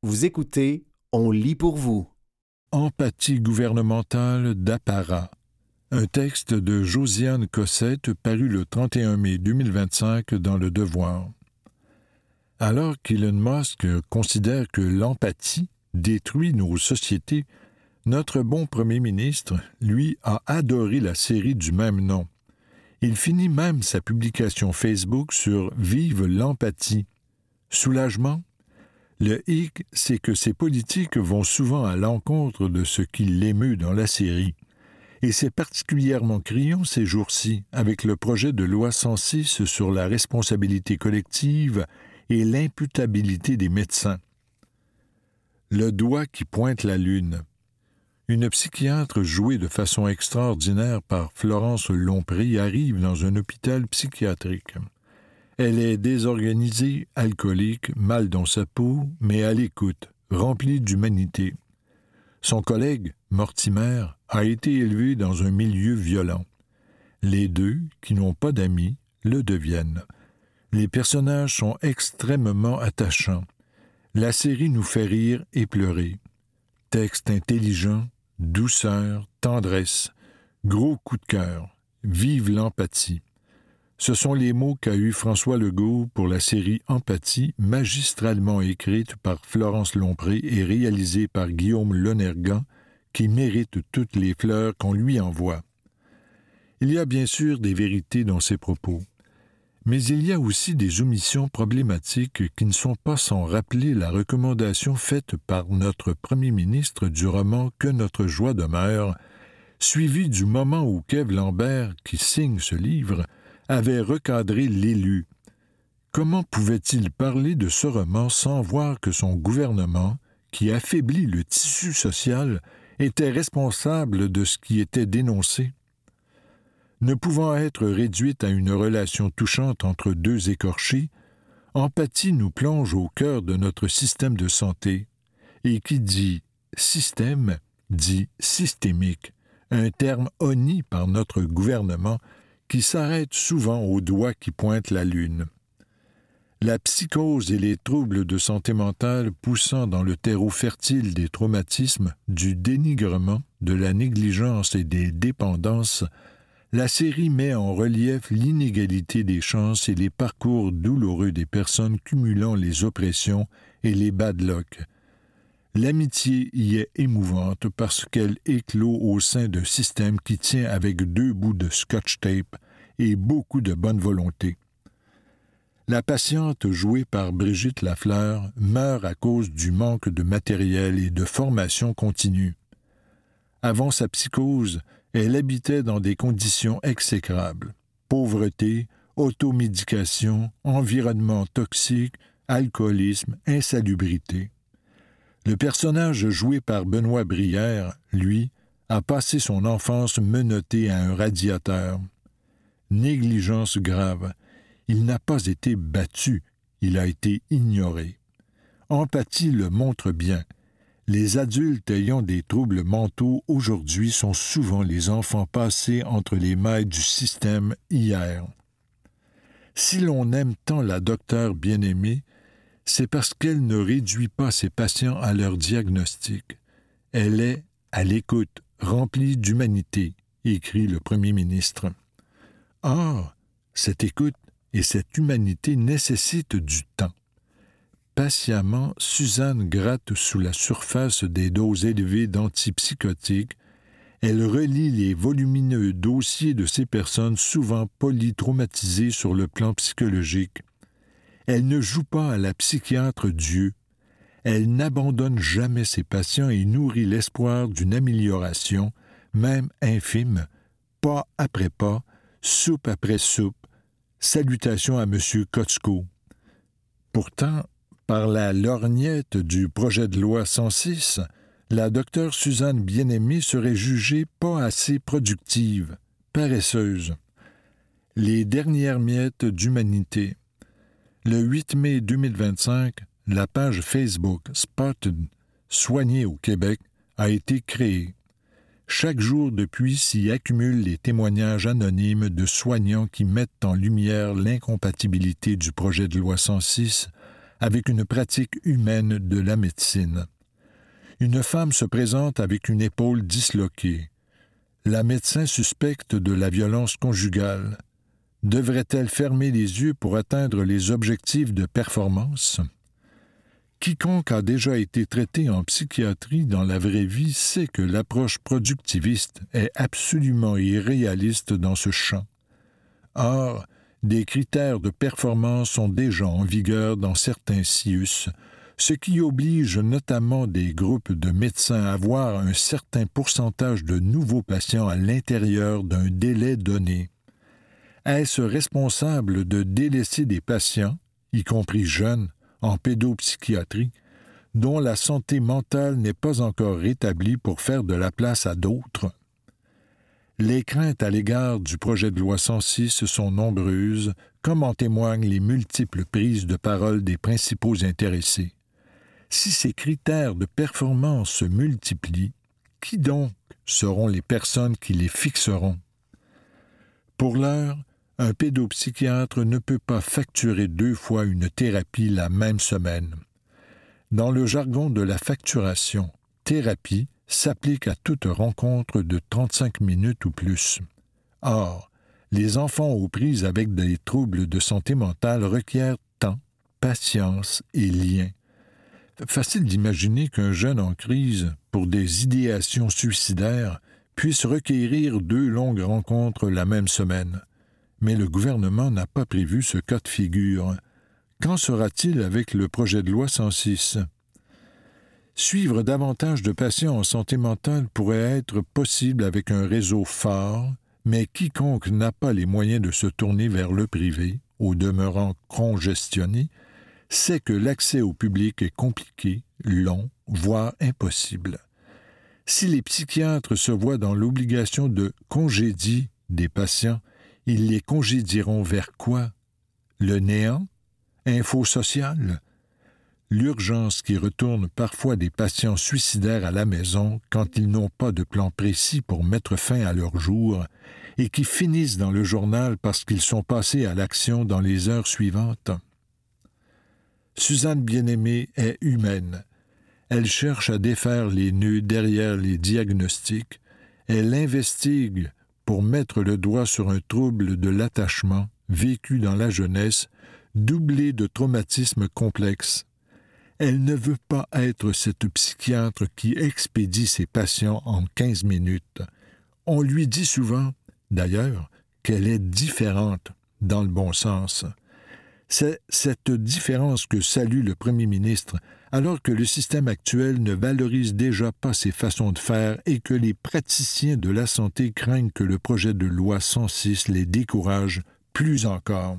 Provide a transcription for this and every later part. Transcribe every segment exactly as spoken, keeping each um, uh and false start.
Vous écoutez, on lit pour vous. Empathie gouvernementale d'apparat. Un texte de Josiane Cossette paru le trente et un mai deux mille vingt-cinq dans Le Devoir. Alors qu'Elon Musk considère que l'empathie détruit nos sociétés, notre bon premier ministre, lui, a adoré la série du même nom. Il finit même sa publication Facebook sur « Vive l'empathie ». Soulagement? Le hic, c'est que ces politiques vont souvent à l'encontre de ce qui l'émeut dans la série. Et c'est particulièrement criant ces jours-ci, avec le projet de loi cent six sur la responsabilité collective et l'imputabilité des médecins. Le doigt qui pointe la lune. Une psychiatre jouée de façon extraordinaire par Florence Lompré arrive dans un hôpital psychiatrique. Elle est désorganisée, alcoolique, mal dans sa peau, mais à l'écoute, remplie d'humanité. Son collègue, Mortimer, a été élevé dans un milieu violent. Les deux, qui n'ont pas d'amis, le deviennent. Les personnages sont extrêmement attachants. La série nous fait rire et pleurer. Texte intelligent, douceur, tendresse, gros coup de cœur, vive l'empathie. Ce sont les mots qu'a eu François Legault pour la série Empathie, magistralement écrite par Florence Lompré et réalisée par Guillaume Lonergan, qui mérite toutes les fleurs qu'on lui envoie. Il y a bien sûr des vérités dans ses propos, mais il y a aussi des omissions problématiques qui ne sont pas sans rappeler la recommandation faite par notre premier ministre du roman « Que notre joie demeure », suivi du moment où Kev Lambert, qui signe ce livre, avait recadré l'élu. Comment pouvait-il parler de ce roman sans voir que son gouvernement, qui affaiblit le tissu social, était responsable de ce qui était dénoncé? Ne pouvant être réduite à une relation touchante entre deux écorchés, Empathie nous plonge au cœur de notre système de santé. Et qui dit « système » dit « systémique », un terme honni par notre gouvernement qui s'arrête souvent au doigt qui pointe la lune. La psychose et les troubles de santé mentale poussant dans le terreau fertile des traumatismes, du dénigrement, de la négligence et des dépendances, la série met en relief l'inégalité des chances et les parcours douloureux des personnes cumulant les oppressions et les badlocks. L'amitié y est émouvante parce qu'elle éclot au sein d'un système qui tient avec deux bouts de scotch-tape et beaucoup de bonne volonté. La patiente, jouée par Brigitte Lafleur, meurt à cause du manque de matériel et de formation continue. Avant sa psychose, elle habitait dans des conditions exécrables. Pauvreté, automédication, environnement toxique, alcoolisme, insalubrité. Le personnage joué par Benoît Brière, lui, a passé son enfance menotté à un radiateur. Négligence grave. Il n'a pas été battu, il a été ignoré. Empathie le montre bien. Les adultes ayant des troubles mentaux aujourd'hui sont souvent les enfants passés entre les mailles du système hier. Si l'on aime tant la docteure bien-aimée, c'est parce qu'elle ne réduit pas ses patients à leur diagnostic. Elle est à l'écoute, remplie d'humanité, écrit le premier ministre. Or, cette écoute et cette humanité nécessitent du temps. Patiemment, Suzanne gratte sous la surface des doses élevées d'antipsychotiques. Elle relie les volumineux dossiers de ces personnes souvent polytraumatisées sur le plan psychologique. Elle ne joue pas à la psychiatre Dieu. Elle n'abandonne jamais ses patients et nourrit l'espoir d'une amélioration, même infime, pas après pas, soupe après soupe. Salutations à M. Kotsko. Pourtant, par la lorgnette du projet de loi cent six, la docteure Suzanne Bien-Aimée serait jugée pas assez productive, paresseuse. Les dernières miettes d'humanité. Le huit mai deux mille vingt-cinq, la page Facebook Spotted, soignée au Québec, a été créée. Chaque jour depuis s'y accumulent les témoignages anonymes de soignants qui mettent en lumière l'incompatibilité du projet de loi cent six avec une pratique humaine de la médecine. Une femme se présente avec une épaule disloquée. La médecin suspecte de la violence conjugale. Devrait-elle fermer les yeux pour atteindre les objectifs de performance? Quiconque a déjà été traité en psychiatrie dans la vraie vie sait que l'approche productiviste est absolument irréaliste dans ce champ. Or, des critères de performance sont déjà en vigueur dans certains C I U S, ce qui oblige notamment des groupes de médecins à avoir un certain pourcentage de nouveaux patients à l'intérieur d'un délai donné. Est-ce responsable de délaisser des patients, y compris jeunes, en pédopsychiatrie, dont la santé mentale n'est pas encore rétablie pour faire de la place à d'autres? Les craintes à l'égard du projet de loi cent six sont nombreuses, comme en témoignent les multiples prises de parole des principaux intéressés. Si ces critères de performance se multiplient, qui donc seront les personnes qui les fixeront? Pour l'heure, un pédopsychiatre ne peut pas facturer deux fois une thérapie la même semaine. Dans le jargon de la facturation, thérapie s'applique à toute rencontre de trente-cinq minutes ou plus. Or, les enfants aux prises avec des troubles de santé mentale requièrent temps, patience et lien. Facile d'imaginer qu'un jeune en crise pour des idéations suicidaires puisse requérir deux longues rencontres la même semaine. Mais le gouvernement n'a pas prévu ce cas de figure. Qu'en sera-t-il avec le projet de loi cent six? Suivre davantage de patients en santé mentale pourrait être possible avec un réseau fort, mais quiconque n'a pas les moyens de se tourner vers le privé, au demeurant congestionné, sait que l'accès au public est compliqué, long, voire impossible. Si les psychiatres se voient dans l'obligation de congédier des patients, ils les congédieront vers quoi? Le néant? Info sociale? L'urgence qui retourne parfois des patients suicidaires à la maison quand ils n'ont pas de plan précis pour mettre fin à leur jour et qui finissent dans le journal parce qu'ils sont passés à l'action dans les heures suivantes. Suzanne Bien-Aimée est humaine. Elle cherche à défaire les nœuds derrière les diagnostics. Elle investigue pour mettre le doigt sur un trouble de l'attachement vécu dans la jeunesse, doublé de traumatismes complexes. Elle ne veut pas être cette psychiatre qui expédie ses patients en quinze minutes. On lui dit souvent, d'ailleurs, qu'elle est différente, dans le bon sens. C'est cette différence que salue le premier ministre, alors que le système actuel ne valorise déjà pas ses façons de faire et que les praticiens de la santé craignent que le projet de loi cent six les décourage plus encore.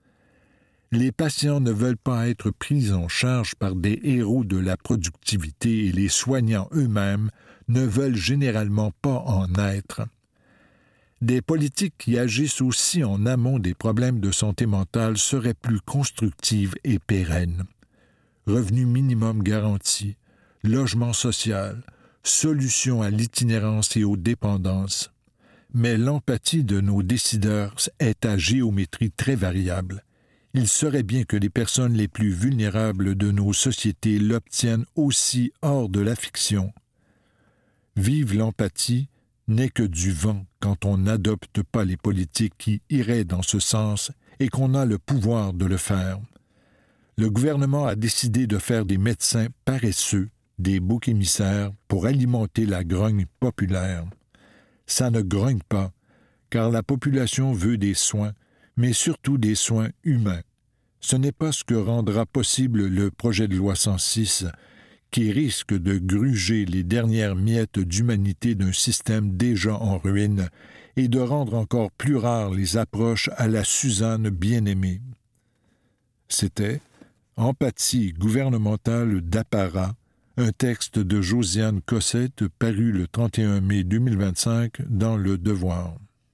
Les patients ne veulent pas être pris en charge par des héros de la productivité et les soignants eux-mêmes ne veulent généralement pas en être. Des politiques qui agissent aussi en amont des problèmes de santé mentale seraient plus constructives et pérennes. Revenu minimum garanti, logement social, solution à l'itinérance et aux dépendances. Mais l'empathie de nos décideurs est à géométrie très variable. Il serait bien que les personnes les plus vulnérables de nos sociétés l'obtiennent aussi hors de la fiction. Vive l'empathie n'est que du vent quand on n'adopte pas les politiques qui iraient dans ce sens et qu'on a le pouvoir de le faire. Le gouvernement a décidé de faire des médecins paresseux, des boucs émissaires pour alimenter la grogne populaire. Ça ne grogne pas, car la population veut des soins, mais surtout des soins humains. Ce n'est pas ce que rendra possible le projet de loi cent six, qui risque de gruger les dernières miettes d'humanité d'un système déjà en ruine et de rendre encore plus rares les approches à la Suzanne bien-aimée. C'était Empathie gouvernementale d'apparat, un texte de Josiane Cossette paru le trente et un mai deux mille vingt-cinq dans Le Devoir.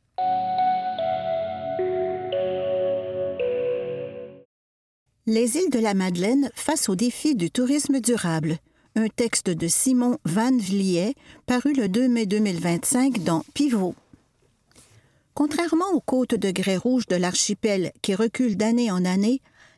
Les îles de la Madeleine face au défi du tourisme durable. Un texte de Simon Van Vliet, paru le deux mai deux mille vingt-cinq dans Pivot. Contrairement aux côtes de grès rouge de l'archipel qui reculent d'année en année,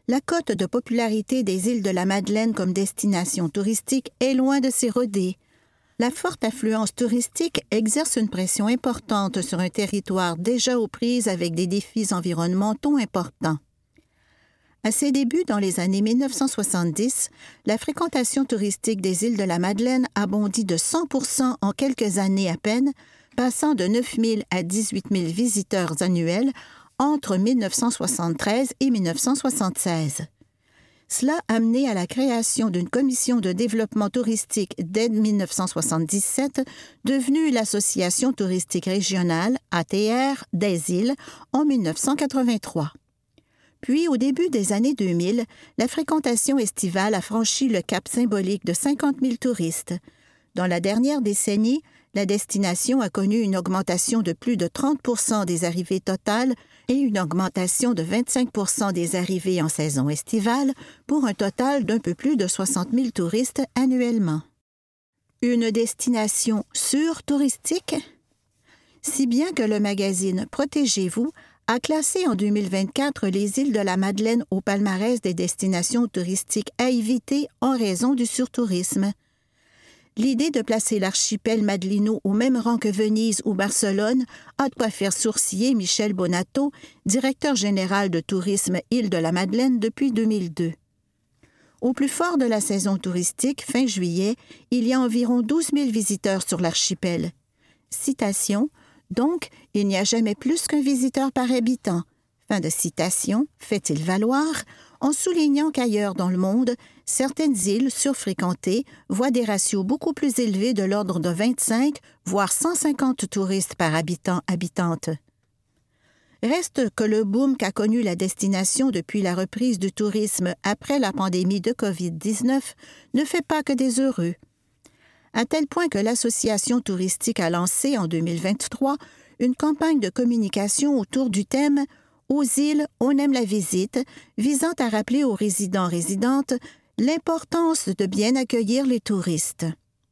la cote de popularité des îles de la Madeleine comme destination touristique est loin de s'éroder. La forte affluence touristique exerce une pression importante sur un territoire déjà aux prises avec des défis environnementaux importants. À ses débuts, dans les années mille neuf cent soixante-dix, la fréquentation touristique des îles de la Madeleine a bondi de cent pour cent en quelques années à peine, passant de neuf mille à dix-huit mille visiteurs annuels entre mille neuf cent soixante-treize et mille neuf cent soixante-seize. Cela a mené à la création d'une commission de développement touristique dès mille neuf cent soixante-dix-sept, devenue l'Association touristique régionale, A T R, des îles, en mille neuf cent quatre-vingt-trois. Puis, au début des années deux mille, la fréquentation estivale a franchi le cap symbolique de cinquante mille touristes. Dans la dernière décennie, la destination a connu une augmentation de plus de trente pour cent des arrivées totales et une augmentation de vingt-cinq pour cent des arrivées en saison estivale, pour un total d'un peu plus de soixante mille touristes annuellement. Une destination sur-touristique? Si bien que le magazine Protégez-vous a classé en deux mille vingt-quatre les îles de la Madeleine au palmarès des destinations touristiques à éviter en raison du surtourisme. L'idée de placer l'archipel madelino au même rang que Venise ou Barcelone a de quoi faire sourciller Michel Bonato, directeur général de tourisme Îles de la Madeleine depuis deux mille deux. Au plus fort de la saison touristique, fin juillet, il y a environ douze mille visiteurs sur l'archipel. Citation: « Donc, il n'y a jamais plus qu'un visiteur par habitant. » Fin de citation, fait-il valoir, en soulignant qu'ailleurs dans le monde, certaines îles surfréquentées voient des ratios beaucoup plus élevés de l'ordre de vingt-cinq, voire cent cinquante touristes par habitant-habitante. Reste que le boom qu'a connu la destination depuis la reprise du tourisme après la pandémie de covid dix-neuf ne fait pas que des heureux. À tel point que l'Association touristique a lancé en deux mille vingt-trois une campagne de communication autour du thème « Aux îles, on aime la visite », visant à rappeler aux résidents-résidentes l'importance de bien accueillir les touristes.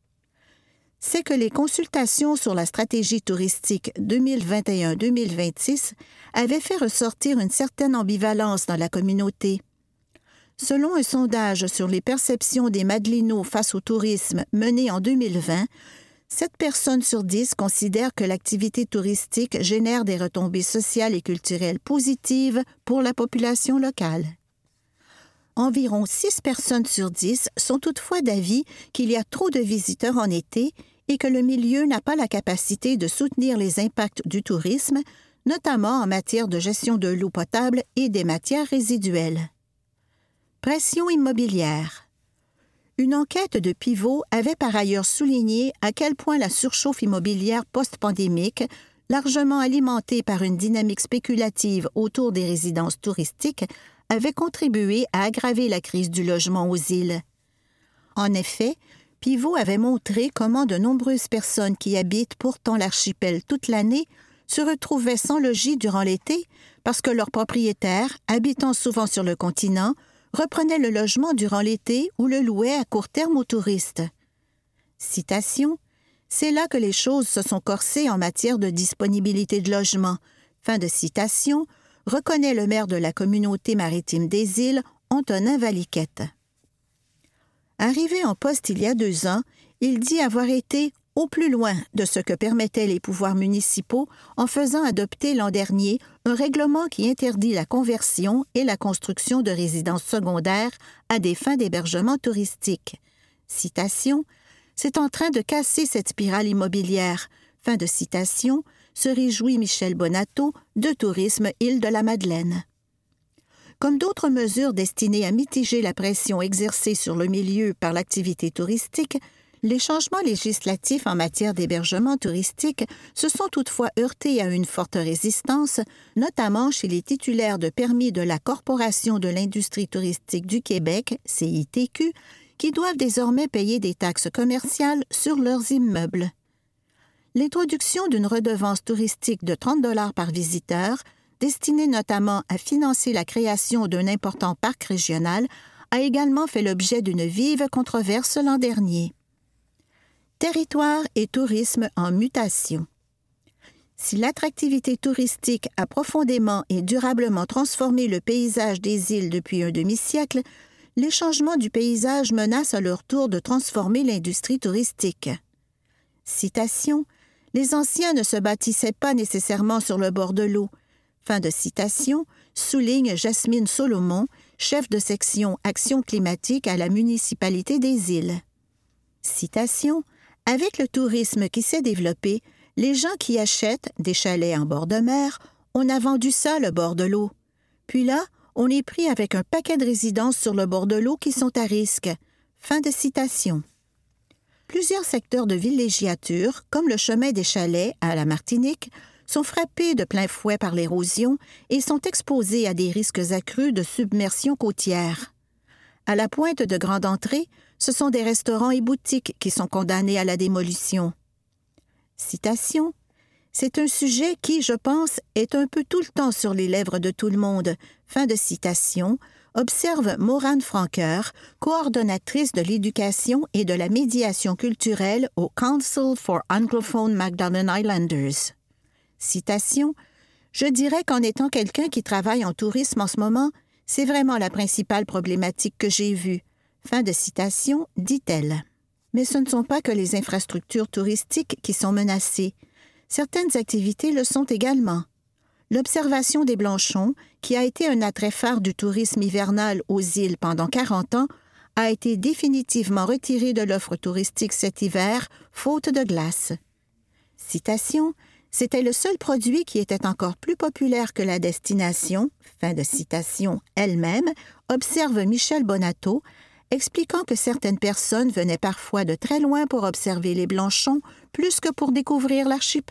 C'est que les consultations sur la stratégie touristique deux mille vingt et un à deux mille vingt-six avaient fait ressortir une certaine ambivalence dans la communauté. Selon un sondage sur les perceptions des Madelinos face au tourisme mené en deux mille vingt, sept personnes sur dix considèrent que l'activité touristique génère des retombées sociales et culturelles positives pour la population locale. Environ six personnes sur dix sont toutefois d'avis qu'il y a trop de visiteurs en été et que le milieu n'a pas la capacité de soutenir les impacts du tourisme, notamment en matière de gestion de l'eau potable et des matières résiduelles. Pression immobilière. Une enquête de Pivot avait par ailleurs souligné à quel point la surchauffe immobilière post-pandémique, largement alimentée par une dynamique spéculative autour des résidences touristiques, avait contribué à aggraver la crise du logement aux îles. En effet, Pivot avait montré comment de nombreuses personnes qui habitent pourtant l'archipel toute l'année se retrouvaient sans logis durant l'été parce que leurs propriétaires, habitant souvent sur le continent, reprenaient le logement durant l'été ou le louaient à court terme aux touristes. Citation: « C'est là que les choses se sont corsées en matière de disponibilité de logement. » Fin de citation, reconnaît le maire de la communauté maritime des îles, Antonin Valiquette. Arrivé en poste il y a deux ans, il dit avoir été au plus loin de ce que permettaient les pouvoirs municipaux en faisant adopter l'an dernier un règlement qui interdit la conversion et la construction de résidences secondaires à des fins d'hébergement touristique. Citation: « C'est en train de casser cette spirale immobilière. » Fin de citation, se réjouit Michel Bonato de Tourisme Îles de la Madeleine. Comme d'autres mesures destinées à mitiger la pression exercée sur le milieu par l'activité touristique, les changements législatifs en matière d'hébergement touristique se sont toutefois heurtés à une forte résistance, notamment chez les titulaires de permis de la Corporation de l'industrie touristique du Québec, C I T Q, qui doivent désormais payer des taxes commerciales sur leurs immeubles. L'introduction d'une redevance touristique de trente dollars par visiteur, destinée notamment à financer la création d'un important parc régional, a également fait l'objet d'une vive controverse l'an dernier. Territoire et tourisme en mutation. Si l'attractivité touristique a profondément et durablement transformé le paysage des îles depuis un demi-siècle, les changements du paysage menacent à leur tour de transformer l'industrie touristique. Citation. « Les anciens ne se bâtissaient pas nécessairement sur le bord de l'eau. » Fin de citation, souligne Jasmine Solomon, chef de section Action climatique à la municipalité des îles. Citation. « Avec le tourisme qui s'est développé, les gens qui achètent des chalets en bord de mer, on a vendu ça le bord de l'eau. Puis là, on est pris avec un paquet de résidences sur le bord de l'eau qui sont à risque. » Fin de citation. Plusieurs secteurs de villégiature, comme le chemin des chalets à la Martinique, sont frappés de plein fouet par l'érosion et sont exposés à des risques accrus de submersion côtière. À la pointe de grande entrée, ce sont des restaurants et boutiques qui sont condamnés à la démolition. Citation. « C'est un sujet qui, je pense, est un peu tout le temps sur les lèvres de tout le monde. » Fin de citation, observe Maurane Franqueur, coordonnatrice de l'éducation et de la médiation culturelle au Council for Anglophone Magdalen Islanders. Citation. « Je dirais qu'en étant quelqu'un qui travaille en tourisme en ce moment, c'est vraiment la principale problématique que j'ai vue. » Fin de citation, dit-elle. Mais ce ne sont pas que les infrastructures touristiques qui sont menacées. Certaines activités le sont également. L'observation des blanchons, qui a été un attrait phare du tourisme hivernal aux îles pendant quarante ans, a été définitivement retirée de l'offre touristique cet hiver, faute de glace. Citation. « C'était le seul produit qui était encore plus populaire que la destination, fin de citation, elle-même, observe Michel Bonato, expliquant que certaines personnes venaient parfois de très loin pour observer les blanchons plus que pour découvrir l'archipel. »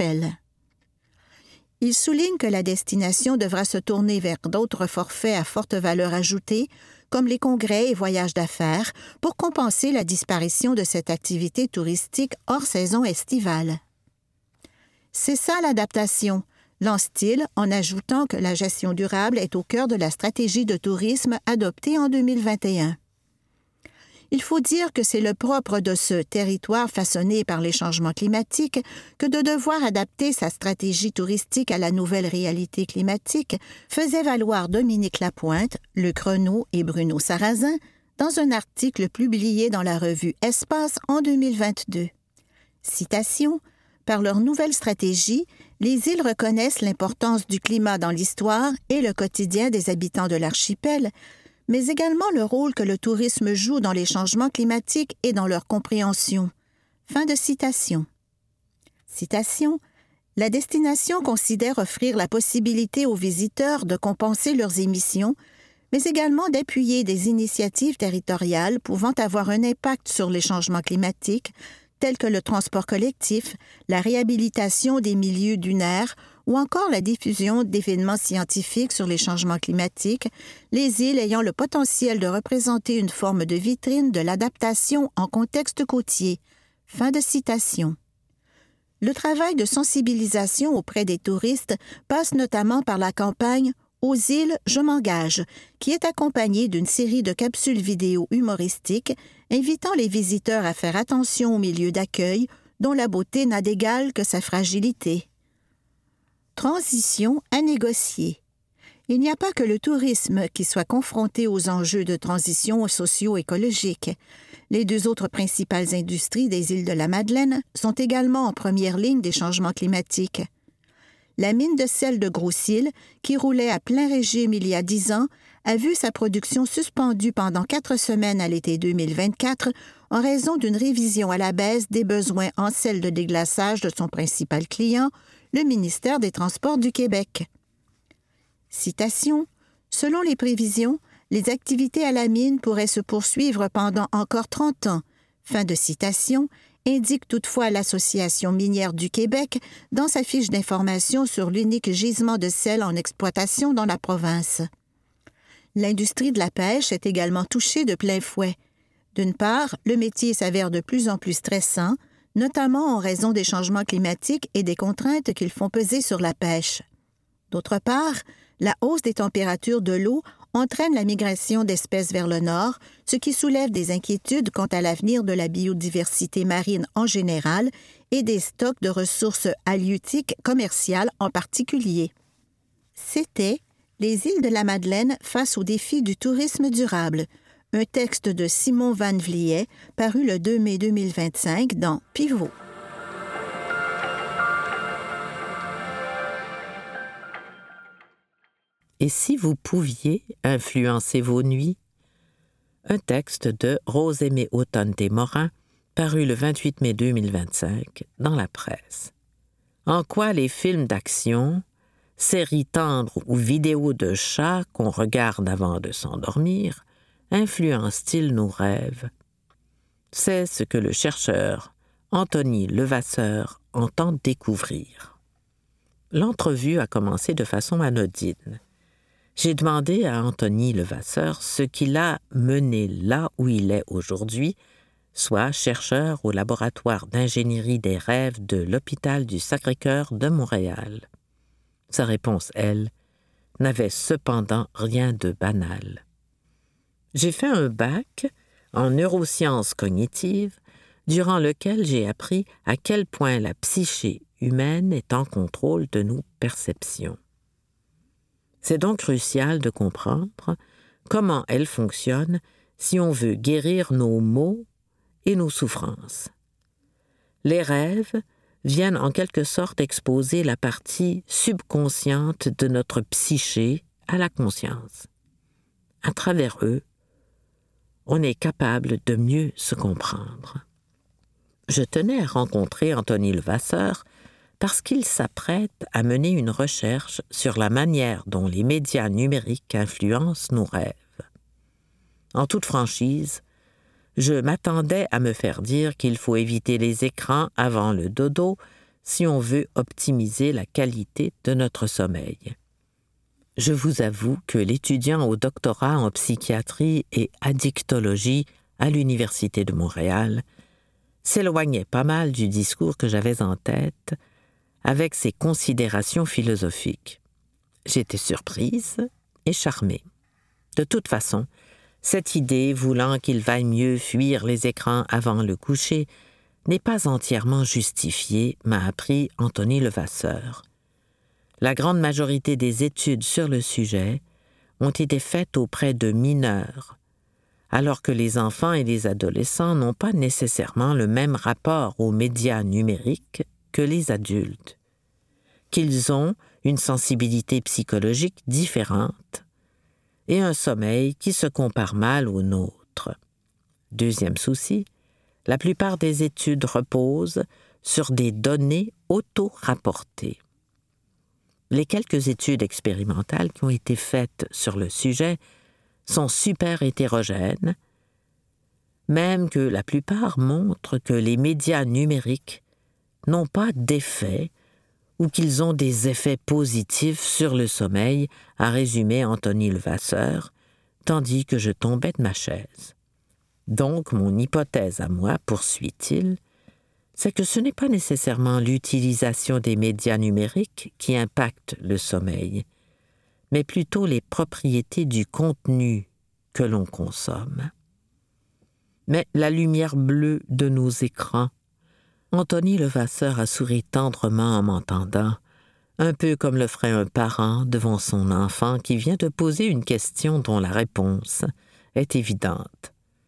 Il souligne que la destination devra se tourner vers d'autres forfaits à forte valeur ajoutée, comme les congrès et voyages d'affaires, pour compenser la disparition de cette activité touristique hors saison estivale. C'est ça l'adaptation, lance-t-il en ajoutant que la gestion durable est au cœur de la stratégie de tourisme adoptée en deux mille vingt et un. Il faut dire que c'est le propre de ce territoire façonné par les changements climatiques que de devoir adapter sa stratégie touristique à la nouvelle réalité climatique, faisait valoir Dominique Lapointe, Luc Renaud et Bruno Sarrazin dans un article publié dans la revue Espace en deux mille vingt-deux. Citation. « Par leur nouvelle stratégie, les îles reconnaissent l'importance du climat dans l'histoire et le quotidien des habitants de l'archipel, mais également le rôle que le tourisme joue dans les changements climatiques et dans leur compréhension. » Fin de citation. Citation. « La destination considère offrir la possibilité aux visiteurs de compenser leurs émissions, mais également d'appuyer des initiatives territoriales pouvant avoir un impact sur les changements climatiques, tels que le transport collectif, la réhabilitation des milieux dunaires ou encore la diffusion d'événements scientifiques sur les changements climatiques, les îles ayant le potentiel de représenter une forme de vitrine de l'adaptation en contexte côtier. » Fin de citation. Le travail de sensibilisation auprès des touristes passe notamment par la campagne « Aux îles, je m'engage », qui est accompagnée d'une série de capsules vidéo humoristiques invitant les visiteurs à faire attention au milieu d'accueil, dont la beauté n'a d'égal que sa fragilité. Transition à négocier. Il n'y a pas que le tourisme qui soit confronté aux enjeux de transition socio-écologique. Les deux autres principales industries des îles de la Madeleine sont également en première ligne des changements climatiques. La mine de sel de Gros-Île, qui roulait à plein régime il y a dix ans, a vu sa production suspendue pendant quatre semaines à l'été deux mille vingt-quatre en raison d'une révision à la baisse des besoins en sel de déglaçage de son principal client, le ministère des Transports du Québec. Citation. « Selon les prévisions, les activités à la mine pourraient se poursuivre pendant encore trente ans. » Fin de citation, indique toutefois l'Association minière du Québec dans sa fiche d'information sur l'unique gisement de sel en exploitation dans la province. L'industrie de la pêche est également touchée de plein fouet. D'une part, le métier s'avère de plus en plus stressant, notamment en raison des changements climatiques et des contraintes qu'ils font peser sur la pêche. D'autre part, la hausse des températures de l'eau entraîne la migration d'espèces vers le nord, ce qui soulève des inquiétudes quant à l'avenir de la biodiversité marine en général et des stocks de ressources halieutiques commerciales en particulier. C'était « Les îles de la Madeleine face aux défis du tourisme durable », un texte de Simon Van Vliet, paru le deux mai deux mille vingt-cinq dans Pivot. Et si vous pouviez influencer vos nuits? Un texte de Rose-Aimée Autonne-Morin, paru le vingt-huit mai deux mille vingt-cinq dans la presse. En quoi les films d'action, séries tendres ou vidéos de chats qu'on regarde avant de s'endormir influencent-ils nos rêves? C'est ce que le chercheur Anthony Levasseur entend découvrir. L'entrevue a commencé de façon anodine. J'ai demandé à Anthony Levasseur ce qui l'a mené là où il est aujourd'hui, soit chercheur au laboratoire d'ingénierie des rêves de l'hôpital du Sacré-Cœur de Montréal. Sa réponse, elle, n'avait cependant rien de banal. J'ai fait un bac en neurosciences cognitives, durant lequel j'ai appris à quel point la psyché humaine est en contrôle de nos perceptions. C'est donc crucial de comprendre comment elle fonctionne si on veut guérir nos maux et nos souffrances. Les rêves viennent en quelque sorte exposer la partie subconsciente de notre psyché à la conscience. À travers eux, on est capable de mieux se comprendre. Je tenais à rencontrer Anthony Levasseur parce qu'il s'apprête à mener une recherche sur la manière dont les médias numériques influencent nos rêves. En toute franchise, je m'attendais à me faire dire qu'il faut éviter les écrans avant le dodo si on veut optimiser la qualité de notre sommeil. Je vous avoue que l'étudiant au doctorat en psychiatrie et addictologie à l'Université de Montréal s'éloignait pas mal du discours que j'avais en tête avec ses considérations philosophiques. J'étais surprise et charmée. De toute façon, cette idée voulant qu'il vaille mieux fuir les écrans avant le coucher n'est pas entièrement justifiée, m'a appris Anthony Levasseur. La grande majorité des études sur le sujet ont été faites auprès de mineurs, alors que les enfants et les adolescents n'ont pas nécessairement le même rapport aux médias numériques que les adultes, qu'ils ont une sensibilité psychologique différente et un sommeil qui se compare mal au nôtre. Deuxième souci, la plupart des études reposent sur des données auto-rapportées. Les quelques études expérimentales qui ont été faites sur le sujet sont super hétérogènes, même que la plupart montrent que les médias numériques n'ont pas d'effet ou qu'ils ont des effets positifs sur le sommeil, a résumé Anthony Levasseur, tandis que je tombais de ma chaise. Donc, mon hypothèse à moi, poursuit-il, c'est que ce n'est pas nécessairement l'utilisation des médias numériques qui impacte le sommeil, mais plutôt les propriétés du contenu que l'on consomme. Mais la lumière bleue de nos écrans, Anthony Levasseur a souri tendrement en m'entendant, un peu comme le ferait un parent devant son enfant qui vient de poser une question dont la réponse est évidente.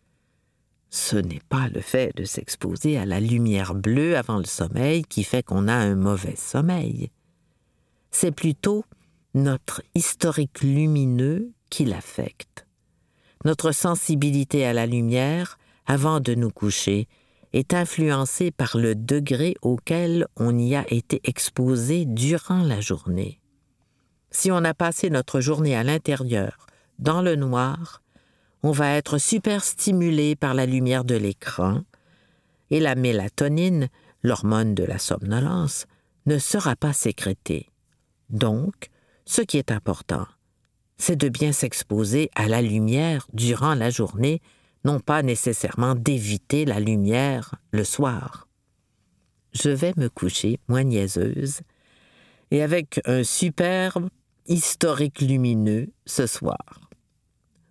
Ce n'est pas le fait de s'exposer à la lumière bleue avant le sommeil qui fait qu'on a un mauvais sommeil. C'est plutôt notre historique lumineux qui l'affecte. Notre sensibilité à la lumière, avant de nous coucher, est influencée par le degré auquel on y a été exposé durant la journée. Si on a passé notre journée à l'intérieur, dans le noir, on va être super stimulé par la lumière de l'écran et la mélatonine, l'hormone de la somnolence, ne sera pas sécrétée. Donc, ce qui est important, c'est de bien s'exposer à la lumière durant la journée, non pas nécessairement d'éviter la lumière le soir. Je vais me coucher moins niaiseuse et avec un superbe historique lumineux ce soir.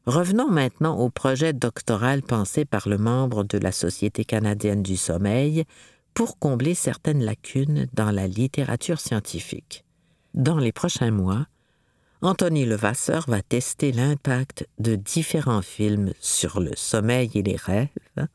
Revenons maintenant au projet doctoral pensé par le membre de la Société canadienne du sommeil pour combler certaines lacunes dans la littérature scientifique. Dans les prochains mois, Anthony Levasseur va tester l'impact de différents films sur le sommeil et les rêves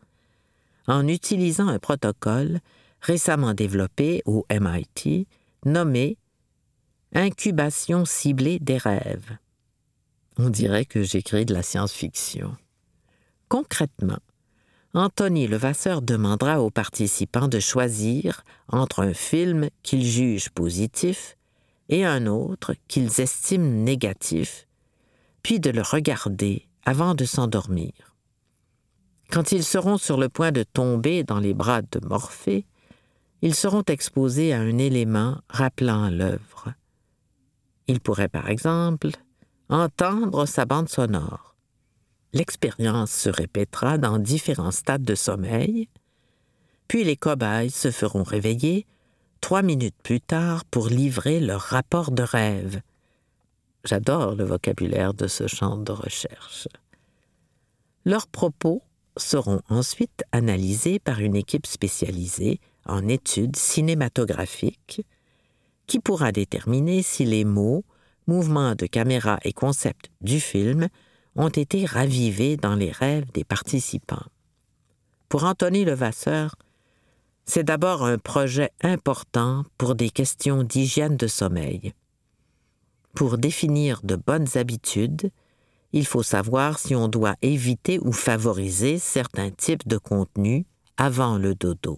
en utilisant un protocole récemment développé au M I T nommé « incubation ciblée des rêves ». On dirait que j'écris de la science-fiction. Concrètement, Anthony Levasseur demandera aux participants de choisir entre un film qu'ils jugent positif et un autre qu'ils estiment négatif, puis de le regarder avant de s'endormir. Quand ils seront sur le point de tomber dans les bras de Morphée, ils seront exposés à un élément rappelant l'œuvre. Ils pourraient, par exemple, entendre sa bande sonore. L'expérience se répétera dans différents stades de sommeil, puis les cobayes se feront réveiller trois minutes plus tard pour livrer leur rapport de rêve. J'adore le vocabulaire de ce champ de recherche. Leurs propos seront ensuite analysés par une équipe spécialisée en études cinématographiques qui pourra déterminer si les mots, mouvements de caméra et concepts du film ont été ravivés dans les rêves des participants. Pour Anthony Levasseur, c'est d'abord un projet important pour des questions d'hygiène de sommeil. Pour définir de bonnes habitudes, il faut savoir si on doit éviter ou favoriser certains types de contenus avant le dodo.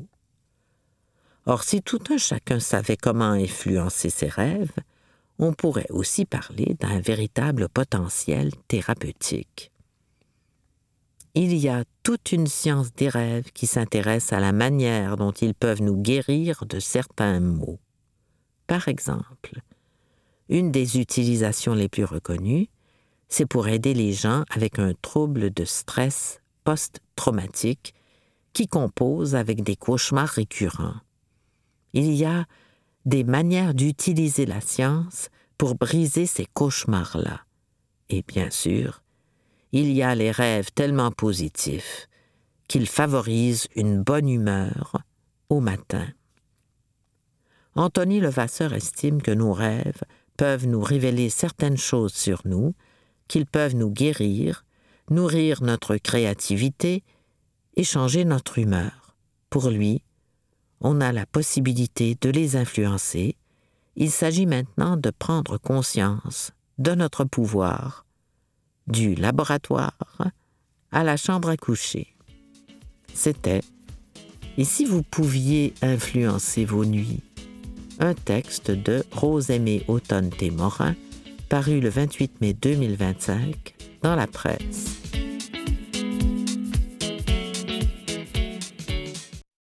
Or, si tout un chacun savait comment influencer ses rêves, on pourrait aussi parler d'un véritable potentiel thérapeutique. Il y a toute une science des rêves qui s'intéresse à la manière dont ils peuvent nous guérir de certains maux. Par exemple, une des utilisations les plus reconnues, c'est pour aider les gens avec un trouble de stress post-traumatique qui compose avec des cauchemars récurrents. Il y a des manières d'utiliser la science pour briser ces cauchemars-là. Et bien sûr, il y a les rêves tellement positifs qu'ils favorisent une bonne humeur au matin. Anthony Levasseur estime que nos rêves peuvent nous révéler certaines choses sur nous, qu'ils peuvent nous guérir, nourrir notre créativité et changer notre humeur. Pour lui, on a la possibilité de les influencer. Il s'agit maintenant de prendre conscience de notre pouvoir, du laboratoire à la chambre à coucher. C'était « Et si vous pouviez influencer vos nuits ?» un texte de Rose-Aimée Autonté-Morin, paru le vingt-huit mai deux mille vingt-cinq dans la presse.